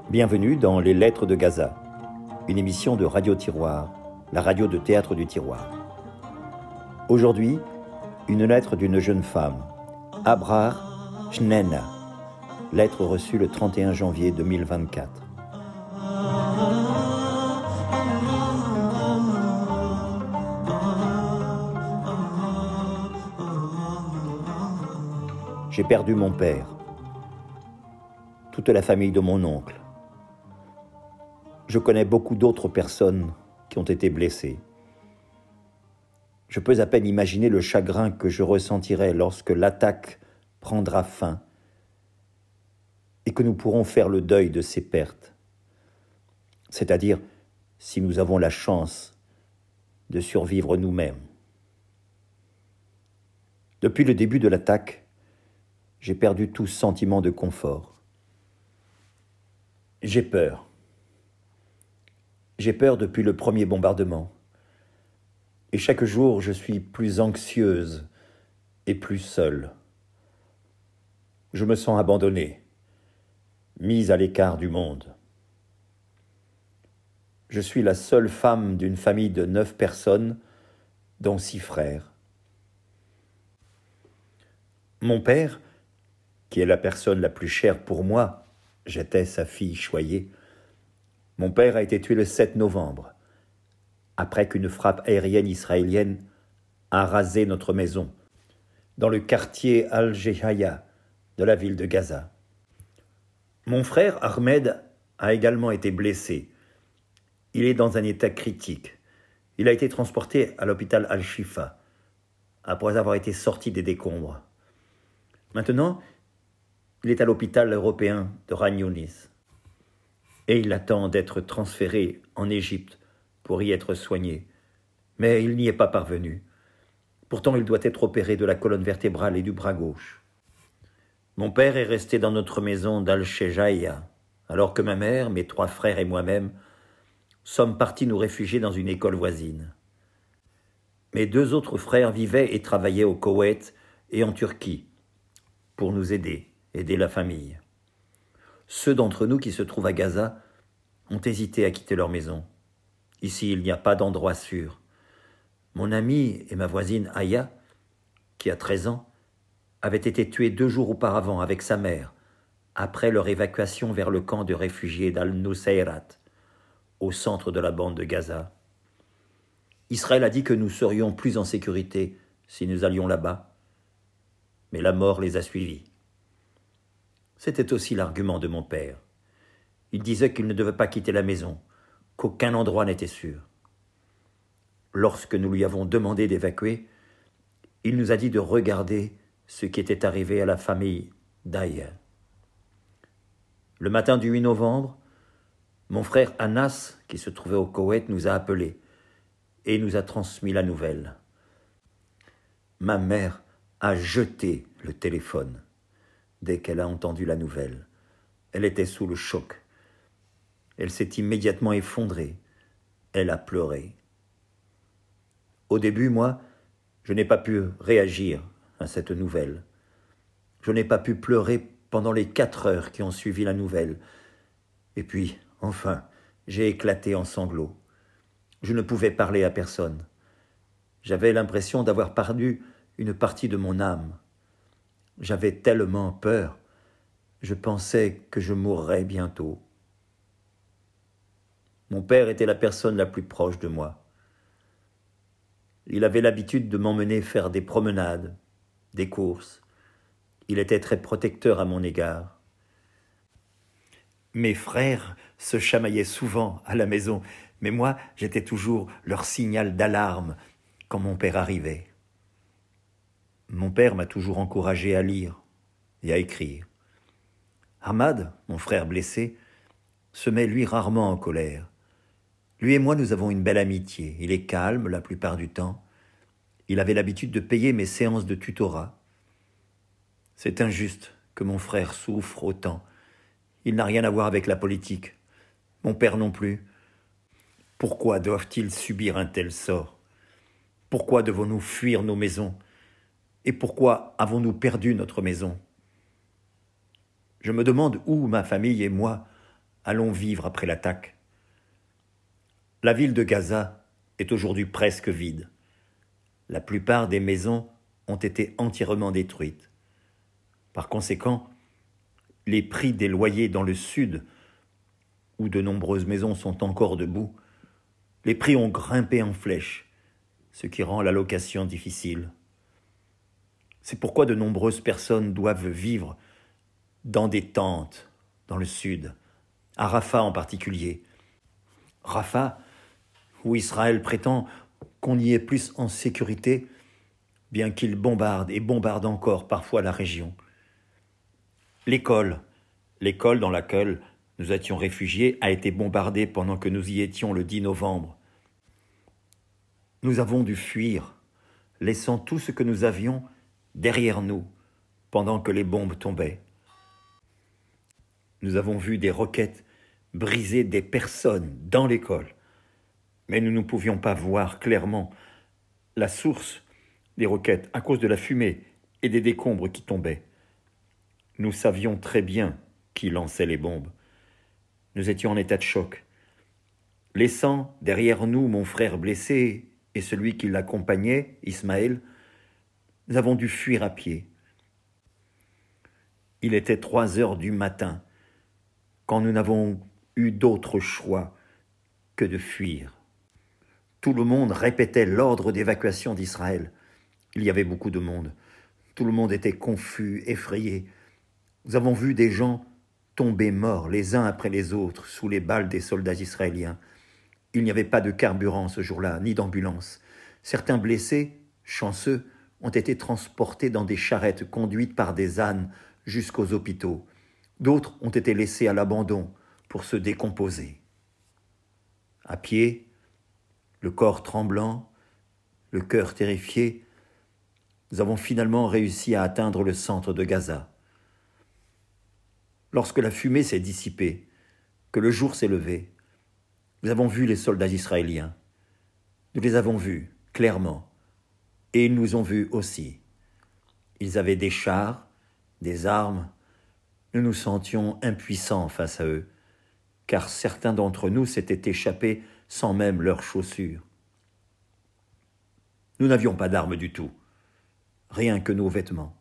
Bienvenue dans Les Lettres de Gaza, une émission de Radio Tiroir, la radio de théâtre du Tiroir. Aujourd'hui, une lettre d'une jeune femme, Abrar Shnena, lettre reçue le 31 janvier 2024. J'ai perdu mon père, toute la famille de mon oncle. Je connais beaucoup d'autres personnes qui ont été blessées. Je peux à peine imaginer le chagrin que je ressentirai lorsque l'attaque prendra fin et que nous pourrons faire le deuil de ces pertes. C'est-à-dire si nous avons la chance de survivre nous-mêmes. Depuis le début de l'attaque, j'ai perdu tout sentiment de confort. J'ai peur. J'ai peur depuis le premier bombardement. Et chaque jour, je suis plus anxieuse et plus seule. Je me sens abandonnée, mise à l'écart du monde. Je suis la seule femme d'une famille de 9 personnes, dont 6 frères. Mon père, qui est la personne la plus chère pour moi, j'étais sa fille choyée. Mon père a été tué le 7 novembre, après qu'une frappe aérienne israélienne a rasé notre maison, dans le quartier Al-Jehaya de la ville de Gaza. Mon frère Ahmed a également été blessé. Il est dans un état critique. Il a été transporté à l'hôpital Al-Shifa, après avoir été sorti des décombres. Maintenant, il est à l'hôpital européen de Khan Younis. Et il attend d'être transféré en Égypte pour y être soigné. Mais il n'y est pas parvenu. Pourtant, il doit être opéré de la colonne vertébrale et du bras gauche. Mon père est resté dans notre maison d'Al-Shejaya, alors que ma mère, mes 3 frères et moi-même sommes partis nous réfugier dans une école voisine. Mes 2 autres frères vivaient et travaillaient au Koweït et en Turquie pour nous aider la famille. Ceux d'entre nous qui se trouvent à Gaza ont hésité à quitter leur maison. Ici, il n'y a pas d'endroit sûr. Mon amie et ma voisine Aya, qui a 13 ans, avait été tuée 2 jours auparavant avec sa mère, après leur évacuation vers le camp de réfugiés d'Al-Nusayrat, au centre de la bande de Gaza. Israël a dit que nous serions plus en sécurité si nous allions là-bas, mais la mort les a suivis. C'était aussi l'argument de mon père. Il disait qu'il ne devait pas quitter la maison, qu'aucun endroit n'était sûr. Lorsque nous lui avons demandé d'évacuer, il nous a dit de regarder ce qui était arrivé à la famille d'Aya. Le matin du 8 novembre, mon frère Anas, qui se trouvait au Koweït, nous a appelés et nous a transmis la nouvelle. Ma mère a jeté le téléphone dès qu'elle a entendu la nouvelle. Elle était sous le choc. Elle s'est immédiatement effondrée. Elle a pleuré. Au début, moi, je n'ai pas pu réagir à cette nouvelle. Je n'ai pas pu pleurer pendant les 4 heures qui ont suivi la nouvelle. Et puis, enfin, j'ai éclaté en sanglots. Je ne pouvais parler à personne. J'avais l'impression d'avoir perdu une partie de mon âme. J'avais tellement peur. Je pensais que je mourrais bientôt. Mon père était la personne la plus proche de moi. Il avait l'habitude de m'emmener faire des promenades, des courses. Il était très protecteur à mon égard. Mes frères se chamaillaient souvent à la maison, mais moi, j'étais toujours leur signal d'alarme quand mon père arrivait. Mon père m'a toujours encouragé à lire et à écrire. Ahmad, mon frère blessé, se met lui rarement en colère. Lui et moi, nous avons une belle amitié. Il est calme la plupart du temps. Il avait l'habitude de payer mes séances de tutorat. C'est injuste que mon frère souffre autant. Il n'a rien à voir avec la politique. Mon père non plus. Pourquoi doivent-ils subir un tel sort? Pourquoi devons-nous fuir nos maisons? Et pourquoi avons-nous perdu notre maison? Je me demande où ma famille et moi allons vivre après l'attaque. La ville de Gaza est aujourd'hui presque vide. La plupart des maisons ont été entièrement détruites. Par conséquent, les prix des loyers dans le sud, où de nombreuses maisons sont encore debout, les prix ont grimpé en flèche, ce qui rend la location difficile. C'est pourquoi de nombreuses personnes doivent vivre dans des tentes dans le sud, à Rafah en particulier. Rafah, où Israël prétend qu'on y est plus en sécurité, bien qu'il bombarde et bombarde encore parfois la région. L'école dans laquelle nous étions réfugiés, a été bombardée pendant que nous y étions le 10 novembre. Nous avons dû fuir, laissant tout ce que nous avions derrière nous pendant que les bombes tombaient. Nous avons vu des roquettes briser des personnes dans l'école, mais nous ne pouvions pas voir clairement la source des roquettes à cause de la fumée et des décombres qui tombaient. Nous savions très bien qui lançait les bombes. Nous étions en état de choc, laissant derrière nous mon frère blessé et celui qui l'accompagnait, Ismaël. Nous avons dû fuir à pied. Il était 3 heures du matin, quand nous n'avons eu d'autre choix que de fuir. Tout le monde répétait l'ordre d'évacuation d'Israël. Il y avait beaucoup de monde. Tout le monde était confus, effrayé. Nous avons vu des gens tomber morts les uns après les autres sous les balles des soldats israéliens. Il n'y avait pas de carburant ce jour-là, ni d'ambulance. Certains blessés, chanceux, ont été transportés dans des charrettes conduites par des ânes jusqu'aux hôpitaux. D'autres ont été laissés à l'abandon pour se décomposer. À pied, le corps tremblant, le cœur terrifié, nous avons finalement réussi à atteindre le centre de Gaza. Lorsque la fumée s'est dissipée, que le jour s'est levé, nous avons vu les soldats israéliens. Nous les avons vus, clairement, et ils nous ont vus aussi. Ils avaient des chars, des armes. Nous nous sentions impuissants face à eux, car certains d'entre nous s'étaient échappés sans même leurs chaussures. Nous n'avions pas d'armes du tout, rien que nos vêtements.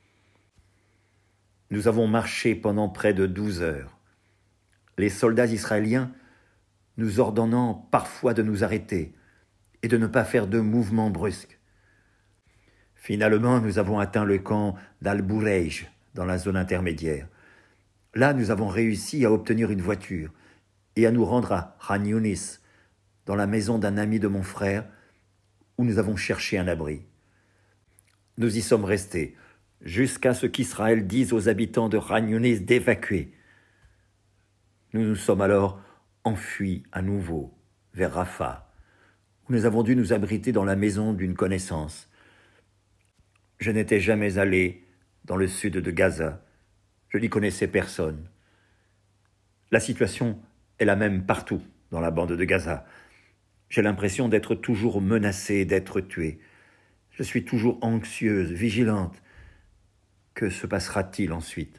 Nous avons marché pendant près de 12 heures. Les soldats israéliens nous ordonnant parfois de nous arrêter et de ne pas faire de mouvements brusques. Finalement, nous avons atteint le camp d'Al-Boureij, dans la zone intermédiaire. Là, nous avons réussi à obtenir une voiture et à nous rendre à Khan Younis, dans la maison d'un ami de mon frère, où nous avons cherché un abri. Nous y sommes restés, jusqu'à ce qu'Israël dise aux habitants de Khan Younis d'évacuer. Nous nous sommes alors enfuis à nouveau vers Rafah, où nous avons dû nous abriter dans la maison d'une connaissance. Je n'étais jamais allé dans le sud de Gaza. Je n'y connaissais personne. La situation est la même partout dans la bande de Gaza. J'ai l'impression d'être toujours menacé, d'être tué. Je suis toujours anxieuse, vigilante. Que se passera-t-il ensuite?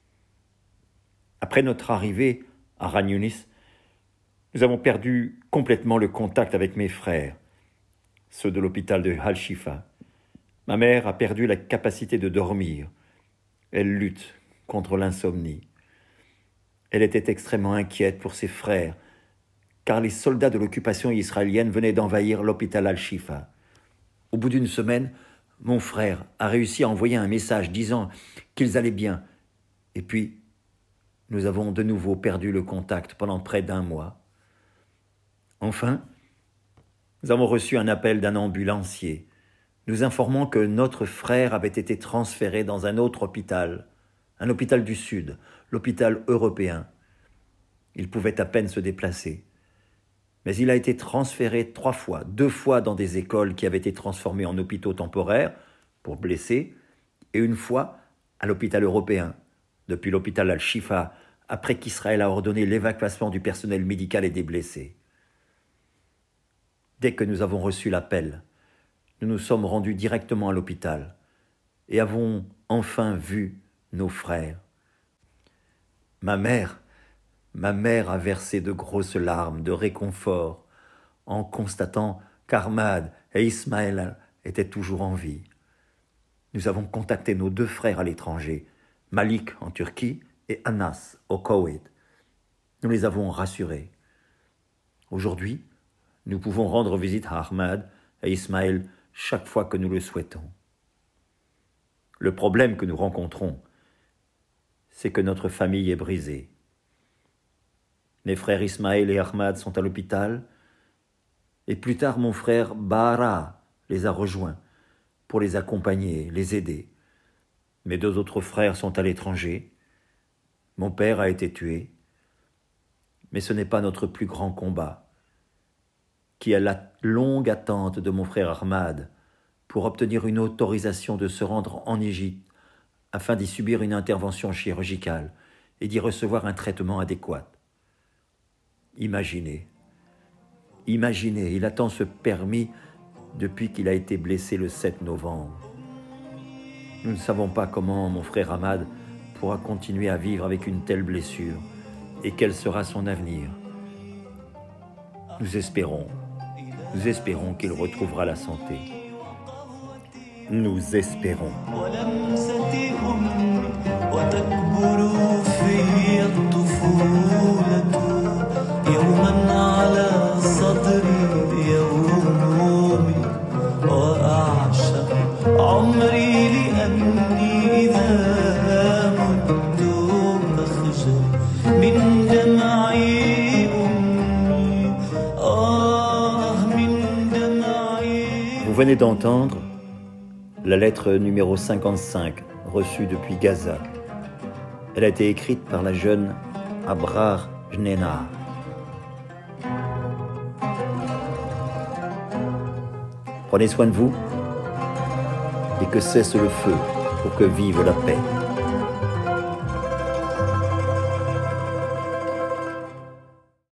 Après notre arrivée à Khan Younis, nous avons perdu complètement le contact avec mes frères, ceux de l'hôpital de Al-Shifa. Ma mère a perdu la capacité de dormir. Elle lutte contre l'insomnie. Elle était extrêmement inquiète pour ses frères, car les soldats de l'occupation israélienne venaient d'envahir l'hôpital Al-Shifa. Au bout d'une semaine, mon frère a réussi à envoyer un message disant qu'ils allaient bien. Et puis, nous avons de nouveau perdu le contact pendant près d'1 mois. Enfin, nous avons reçu un appel d'un ambulancier, nous informant que notre frère avait été transféré dans un autre hôpital, un hôpital du Sud, l'hôpital européen. Il pouvait à peine se déplacer. Mais il a été transféré 3 fois, 2 fois dans des écoles qui avaient été transformées en hôpitaux temporaires pour blessés, et 1 fois à l'hôpital européen, depuis l'hôpital Al-Shifa, après qu'Israël a ordonné l'évacuation du personnel médical et des blessés. Dès que nous avons reçu l'appel, nous nous sommes rendus directement à l'hôpital et avons enfin vu nos frères. Ma mère Ma mère a versé de grosses larmes de réconfort en constatant qu'Ahmad et Ismaël étaient toujours en vie. Nous avons contacté nos 2 frères à l'étranger, Malik en Turquie et Anas au Koweït. Nous les avons rassurés. Aujourd'hui, nous pouvons rendre visite à Ahmad et Ismaël chaque fois que nous le souhaitons. Le problème que nous rencontrons, c'est que notre famille est brisée. Mes frères Ismaël et Ahmad sont à l'hôpital, et plus tard mon frère Bahara les a rejoints pour les accompagner, les aider. Mes 2 autres frères sont à l'étranger. Mon père a été tué. Mais ce n'est pas notre plus grand combat, qui est la longue attente de mon frère Ahmad pour obtenir une autorisation de se rendre en Égypte afin d'y subir une intervention chirurgicale et d'y recevoir un traitement adéquat. Imaginez, il attend ce permis depuis qu'il a été blessé le 7 novembre. Nous ne savons pas comment mon frère Ahmad pourra continuer à vivre avec une telle blessure et quel sera son avenir. Nous espérons qu'il retrouvera la santé. Nous espérons. Vous venez d'entendre la lettre numéro 55, reçue depuis Gaza. Elle a été écrite par la jeune Abrar Jnena. Prenez soin de vous et que cesse le feu pour que vive la paix.